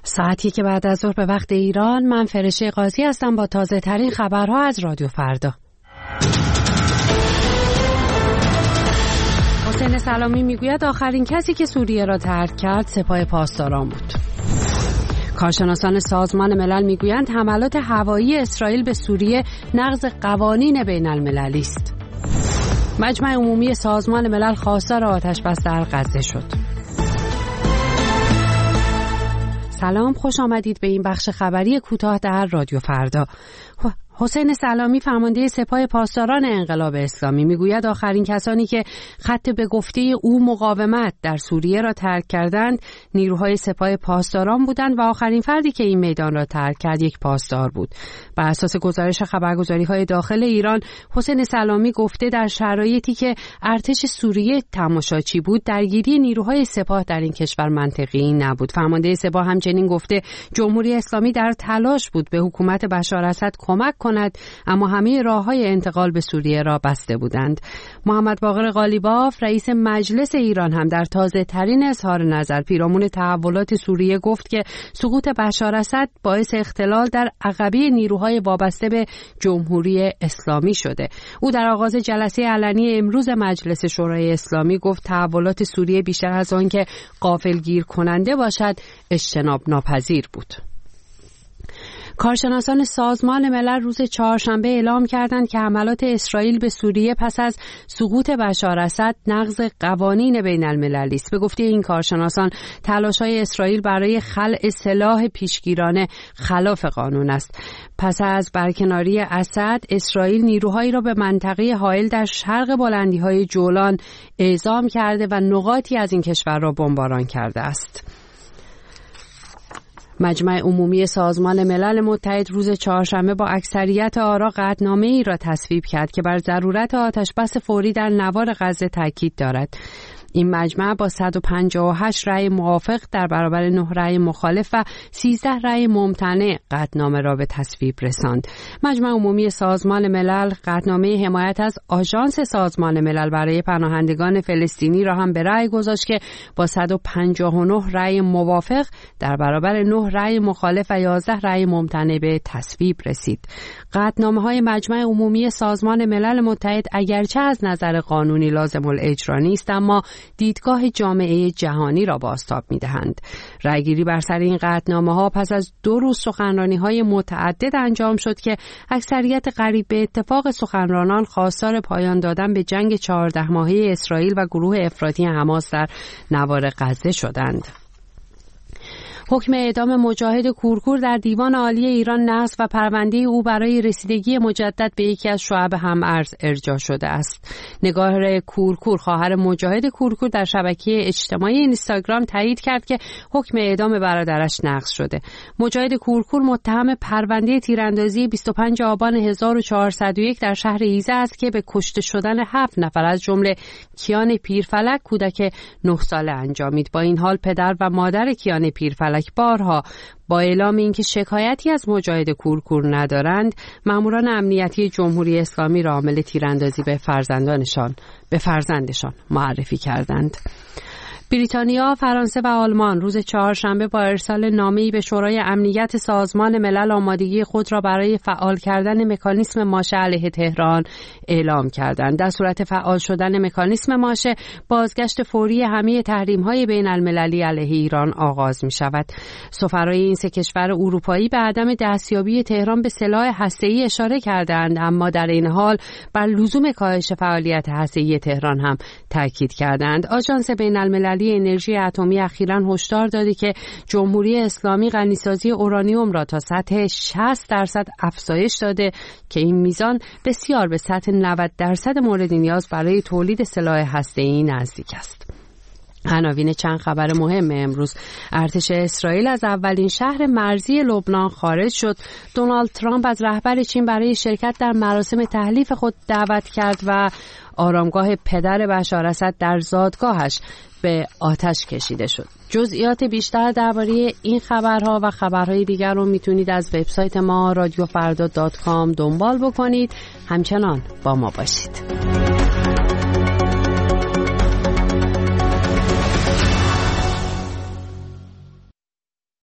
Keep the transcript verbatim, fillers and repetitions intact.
ساعتی که بعد از ظهر به وقت ایران، من فرشه قاضی هستم با تازه ترین خبرها از رادیو فردا. حسین سلامی میگوید آخرین کسی که سوریه را ترک کرد سپاه پاسداران بود. کارشناسان سازمان ملل میگویند حملات هوایی اسرائیل به سوریه نقض قوانین بین المللی است. مجمع عمومی سازمان ملل خواستار آتش بس در غزه شد. سلام، خوش آمدید به این بخش خبری کوتاه در رادیو فردا. حسین سلامی فرمانده سپاه پاسداران انقلاب اسلامی میگوید آخرین کسانی که خط به گفته او مقاومت در سوریه را ترک کردند نیروهای سپاه پاسداران بودند و آخرین فردی که این میدان را ترک کرد یک پاسدار بود. بر اساس گزارش خبرگزاری‌های داخل ایران، حسین سلامی گفته در شرایطی که ارتش سوریه تماشاچی بود، درگیری نیروهای سپاه در این کشور منطقی نبود. فرمانده سپاه همچنین گفته جمهوری اسلامی در تلاش بود به حکومت بشار اسد کمک کند، اما همه راه‌های انتقال به سوریه را بسته بودند. محمد باقر قالیباف رئیس مجلس ایران هم در تازه ترین اظهار نظر پیرامون تحولات سوریه گفت که سقوط بشار اسد باعث اختلال در عقبه نیروهای وابسته به جمهوری اسلامی شده. او در آغاز جلسه علنی امروز مجلس شورای اسلامی گفت تحولات سوریه بیشتر از آن که غافلگیر کننده باشد اجتناب ناپذیر بود. کارشناسان سازمان ملل روز چهارشنبه اعلام کردند که حملات اسرائیل به سوریه پس از سقوط بشار اسد نقض قوانین بین المللی است. به گفته این کارشناسان تلاش‌های اسرائیل برای خلع سلاح پیشگیرانه خلاف قانون است. پس از برکناری اسد، اسرائیل نیروهایی را به منطقه حائل در شرق بلندی‌های جولان اعزام کرده و نقاطی از این کشور را بمباران کرده است. مجمع عمومی سازمان ملل متحد روز چهارشنبه با اکثریت آرا قطعنامه‌ای را تصویب کرد که بر ضرورت آتشبس فوری در نوار غزه تاکید دارد. این مجمع با صد و پنجاه و هشت رأی موافق در برابر نه رأی مخالف و سیزده رأی ممتنع قطعنامه را به تصویب رساند. مجمع عمومی سازمان ملل قطعنامه حمایت از آژانس سازمان ملل برای پناهندگان فلسطینی را هم به رأی گذاشت که با صد و پنجاه و نه رأی موافق در برابر نه رأی مخالف و یازده رأی ممتنع به تصویب رسید. قطعنامه‌های مجمع عمومی سازمان ملل متحد اگرچه از نظر قانونی لازم الاجرا نیست، اما دیدگاه جامعه جهانی را بازتاب می‌دهند. رأیگیری بر سر این قطعنامه‌ها پس از دو روز سخنرانی‌های متعدد انجام شد که اکثریت قریب به اتفاق سخنرانان خواستار پایان دادن به جنگ چهارده ماهه اسرائیل و گروه افراطی حماس در نوار غزه شدند. حکم اعدام مجاهد کورکور در دیوان عالی ایران نقض و پرونده او برای رسیدگی مجدد به یکی از شعب هم‌ارز ارجاع شده است. نگار کورکور، خواهر مجاهد کورکور، در شبکه اجتماعی اینستاگرام تایید کرد که حکم اعدام برادرش نقض شده. مجاهد کورکور متهم پرونده تیراندازی بیست و پنجم آبان هزار و چهارصد و یک در شهر ایزه است که به کشته شدن هفت نفر از جمله کیان پیرفلک کودک نه ساله انجامید. با این حال پدر و مادر کیان پیرفلک بارها با اعلام اینکه شکایتی از مجاهد کورکور ندارند، ماموران امنیتی جمهوری اسلامی را عامل تیراندازی به فرزندانشان به فرزندشان معرفی کردند. بریتانیا، فرانسه و آلمان روز چهارشنبه با ارسال نامه‌ای به شورای امنیت سازمان ملل آمادگی خود را برای فعال کردن مکانیسم ماشه علیه تهران اعلام کردند. در صورت فعال شدن مکانیسم ماشه، بازگشت فوری همه تحریم‌های بین المللی علیه ایران آغاز می‌شود. سفرای این سه کشور اروپایی به عدم دستیابی تهران به سلاح هسته‌ای اشاره کردند، اما در این حال بر لزوم کاهش فعالیت هسته‌ای تهران هم تاکید کردند. آژانس بین المللی انرژی اتمی اخیراً هشدار داده که جمهوری اسلامی غنیسازی اورانیوم را تا سطح شصت درصد افزایش داده که این میزان بسیار به سطح نود درصد مورد نیاز برای تولید سلاح هسته‌ای نزدیک است. عناوین چند خبر مهم امروز: ارتش اسرائیل از اولین شهر مرزی لبنان خارج شد. دونالد ترامپ از رهبر چین برای شرکت در مراسم تحلیف خود دعوت کرد و آرامگاه پدر بشار اسد در زادگاهش به آتش کشیده شد. جزئیات بیشتر درباره این خبرها و خبرهای دیگر رو میتونید از وبسایت ما رادیو فردا دات کام دنبال بکنید. همچنان با ما باشید.